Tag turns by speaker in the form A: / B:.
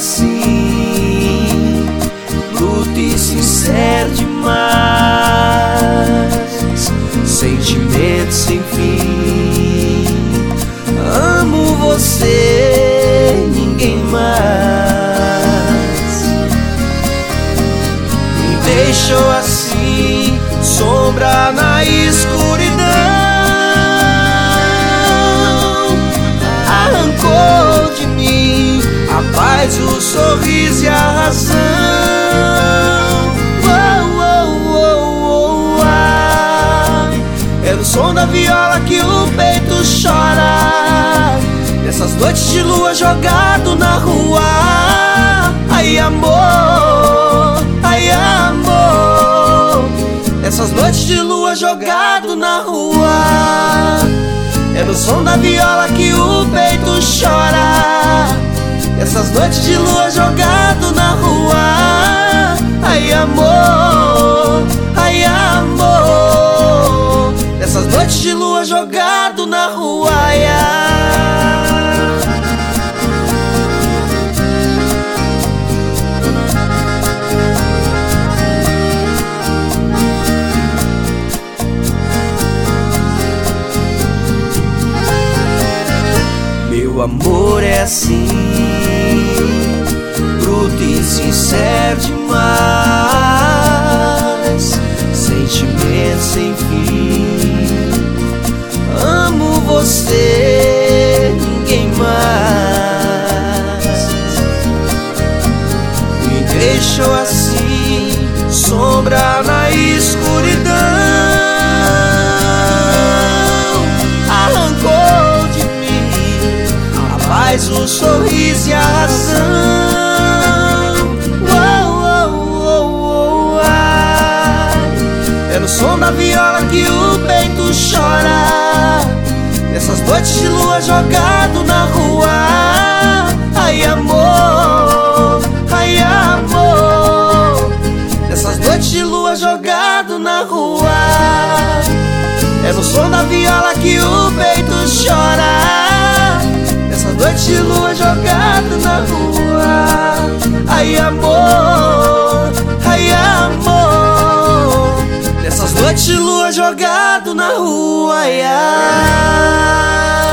A: assim, bruto e sincero demais, sentimento sem fim. Amo você, ninguém mais. Me deixou assim, sombra na escuridão. Arrancou de mim a paz, o sorriso e a razão. É no som da viola que o peito chora, nessas noites de lua jogado na rua. Ai amor, ai amor, nessas noites de lua jogado na rua. É no som da viola que o peito chora, essas noites de lua jogado na rua. Ai amor, ai amor, essas noites de lua jogado na rua. Ai, meu amor é assim, bruto e sincero demais, sentimento sem fim. Amo você, ninguém mais. Me deixou assim, sombra na escuridão. Arrancou de mim a paz, o sorriso e a razão. É no som da viola que o peito chora, nessas noites de lua jogado na rua. Ai amor, ai amor, nessas noites de lua jogado na rua. É no som da viola que o peito chora, nessas noites de lua jogado na rua. Ai amor, ai amor, nessas noites de lua jogado na rua. Ai, ai.